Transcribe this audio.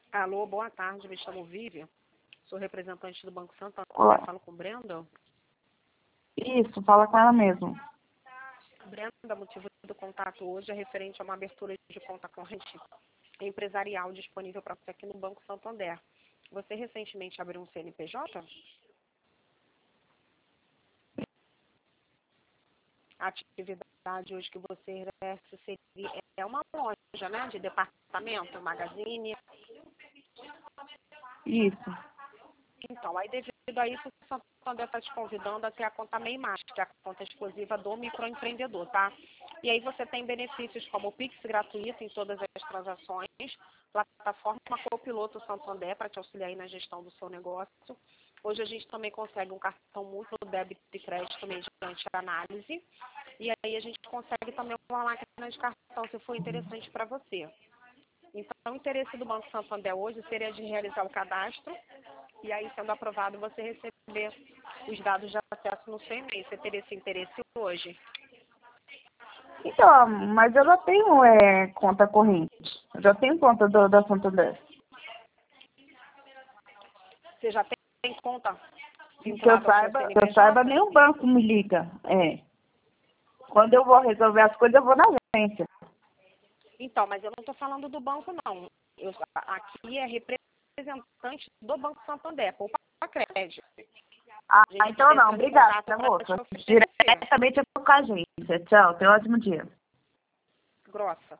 Alô, boa tarde, me chamo Vivian, sou representante do Banco Santander, Olá. falo com Brenda. Isso, fala com ela mesmo. Brenda, motivo do contato hoje é referente a uma abertura de conta corrente empresarial disponível para você aqui no Banco Santander. Você recentemente abriu um CNPJ? A atividade hoje que você exerce é uma loja, né, de departamento, magazine. Isso. Então, aí devido a isso, o Santander está te convidando a ter a conta MEI+, que é a conta exclusiva do microempreendedor, tá? E aí você tem benefícios como o Pix gratuito em todas as transações, plataforma Copiloto Santander para te auxiliar aí na gestão do seu negócio. Hoje a gente também consegue um cartão múltiplo débito e crédito mediante análise. E aí a gente consegue também uma máquina de cartão, se for interessante para você. Então, o interesse do Banco Santander hoje seria de realizar o cadastro e aí, sendo aprovado, você receber os dados de acesso no seu e-mail. Você teria esse interesse hoje? Então, mas eu já tenho conta corrente. Eu já tenho conta da Santander. Você já tem conta Que vinculada ao seu que eu CNPJ? saiba, nenhum banco me liga. Quando eu vou resolver as coisas, eu vou na agência. Então, mas eu não estou falando do banco, não. Aqui é representante do Banco Santander, poupa crédito. Ah, A gente então não. entra em Obrigada, contato para te moça. oferecer. Diretamente eu tô com a agência. Tchau, tenha um ótimo dia. Grossa.